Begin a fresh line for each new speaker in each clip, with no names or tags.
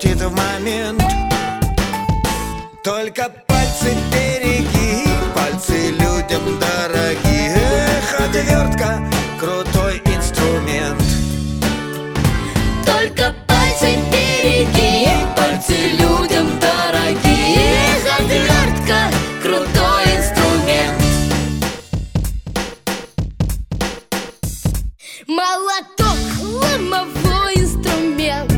крутит в момент. Только пальцы береги, пальцы людям дорогие. Эх, отвертка — крутой инструмент.
Только пальцы береги, пальцы людям дорогие. Эх, отвертка — крутой инструмент. Молоток — ломовой инструмент.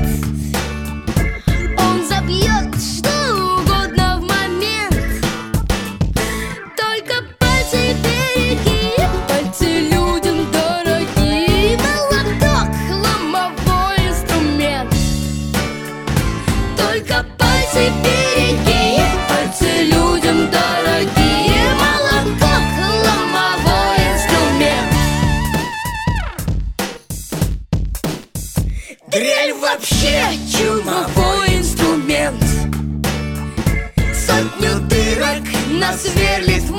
Он забьет что угодно в момент. Только пальцы береги, пальцы людям дорогие. Молоток — ломовой инструмент. Только пальцы береги, пальцы людям дорогие. Молоток — ломовой инструмент. Дрель вообще чумовой инструмент. Сотню дырок насверлит в